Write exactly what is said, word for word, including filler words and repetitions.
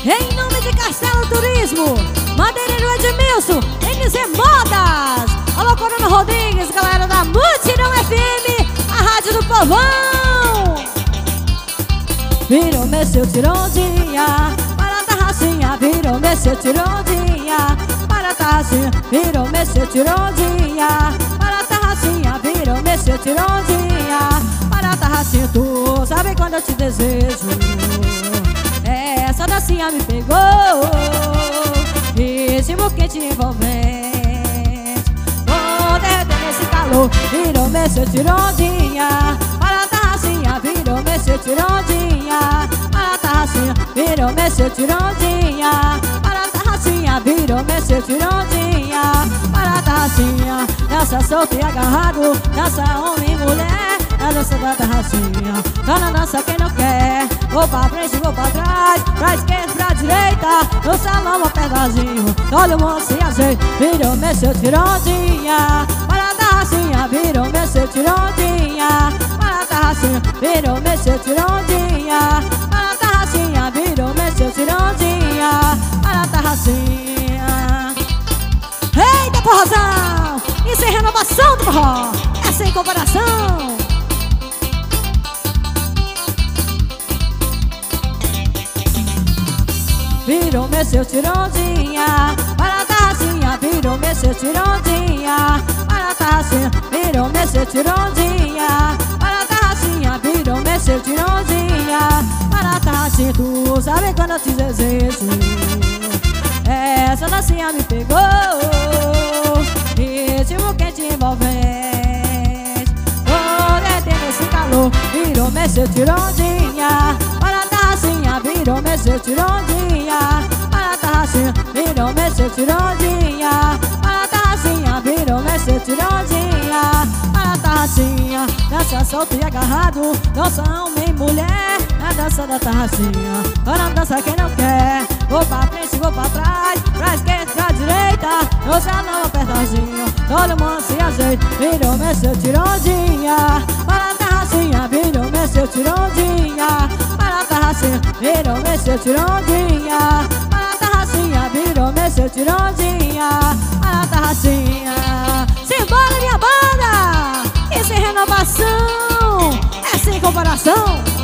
Em nome de Castelo Turismo, Madeireiro Edmilson, N Z Modas. Alô, Coronel Rodrigues, galera da Mutirão F M, a rádio do povão. Virou, mexeu, tirondinha, para a tarracinha. Virou, mexeu, tirondinha, para a tarracinha. Virou, mexeu, tirondinha, para a tarracinha. Virou, mexeu, tirondinha, para a tarracinha. Tu sabe quando eu te desejo, essa dancinha me pegou, ritmo quente envolvente, vou derreter nesse calor. Virou, mexeu, tirondinha, para a tarracinha. Virou, mexeu, tirondinha, para a tarracinha. Virou, mexeu, tirondinha, para a tarracinha. Virou, mexeu, tirondinha, para a tarracinha. Dança solto e agarrado, dança homem e mulher, a dança da tarracinha. Tá na dança quem não quer, vou pra frente, vou pra trás, pra esquerda, pra direita, no salão apertadinho, olha o moço e ajeita. Virou, mexeu, tirondinha, para a tarracinha. Virou, mexeu, tirondinha, para a tarracinha. Virou, mexeu, tirondinha, para a tarracinha. Virou, mexeu, tirondinha, para a tarracinha. Eita, porrazão! Isso é renovação do forró, é sem comparação. Virou, mexeu, tirondinha, para a tarracinha. Virou, mexeu, tirondinha, para a tarracinha. Virou, mexeu, tirondinha, para a tarracinha. Virou, mexeu, tirondinha, para a tarracinha. Tu sabe quando eu te desejo, essa dancinha me pegou, ritmo quente envolvente, vou derreter nesse calor. Virou, mexeu, tirondinha, para a tarracinha. Virou, mexeu, tirondinha, para a tarracinha. Virou, mexeu, tirondinha, para a tarracinha. Virou, mexeu, tirondinha, para a tarracinha. Dança solto e agarrado, dança homem e mulher, a dança da tarracinha. Para dança quem não quer, vou pra frente, vou pra trás, pra esquerda, pra direita, no salão apertadinho, todo mundo se ajeita. Virou, mexeu, tirondinha, para a tarracinha. Virou, mexeu, tirondinha, para a tarracinha. Virou, mexeu, tirondinha, para a tarracinha. Virou, mexeu, tirondinha, para a tarracinha. Simbora, minha banda! Isso é renovação, é sem comparação.